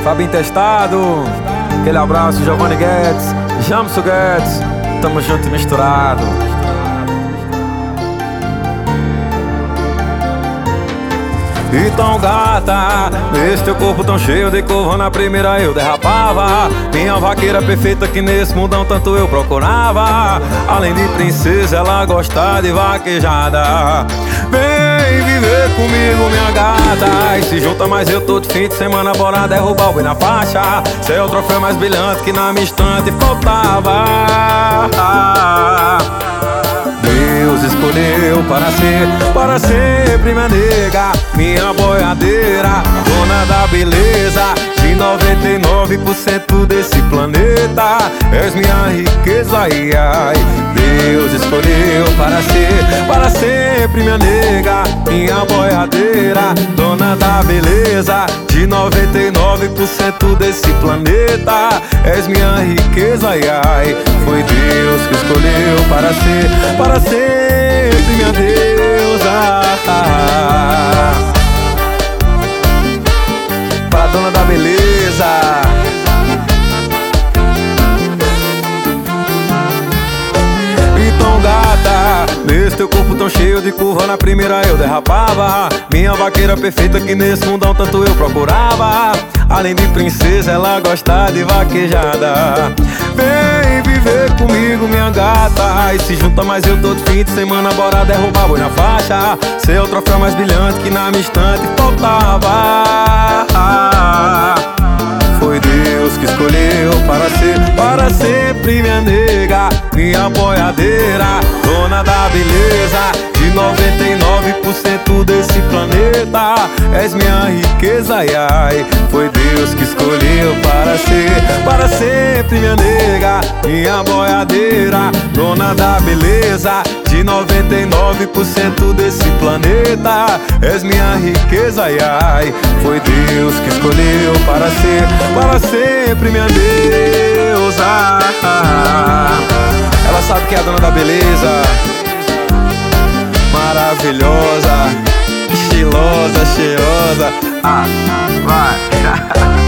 Fabinho Testado, aquele abraço, Giovanni Guedes, Jamso Guedes, tamo junto e misturado. Então gata, nesse teu corpo tão cheio de curva, na primeira eu derrapava. Minha vaqueira perfeita que nesse mundão tanto eu procurava. Além de princesa, ela gosta de vaquejada. Vem viver comigo, minha gata, e se junta mais eu tô de fim de semana, bora derrubar o boi na faixa. Cê é o troféu mais brilhante que na minha estante faltava. Deus escolheu para sempre minha nega, minha boiadeira, dona da beleza de 99% desse planeta. És minha riqueza, ai, ai. Deus escolheu para sempre minha nega, minha boiadeira, dona da beleza de 99% desse planeta. És minha riqueza, ai, ai. Foi Deus que escolheu para sempre minha deusa. Para a dona da beleza. Então gata, nesse teu corpo tão cheio de curva, na primeira eu derrapava. Minha vaqueira perfeita que nesse mundão tanto eu procurava. Além de princesa, ela gosta de vaquejada. Vem viver comigo, minha gata, e se junta mais eu tô de fim de semana, bora derrubar boi na faixa. Cê é o troféu mais brilhante que na minha estante faltava. Foi Deus que escolheu para sempre minha nega, minha boiadeira, dona da beleza de 99% desse planeta. És minha riqueza, ai, ai. Foi Deus que escolheu para sempre minha nega, minha boiadeira, dona da beleza de 99% desse planeta. És minha riqueza, ai, ai. Foi Deus que escolheu para sempre minha deusa. Ela sabe que é a dona da beleza, maravilhosa, estilosa, cheirosa. Vai.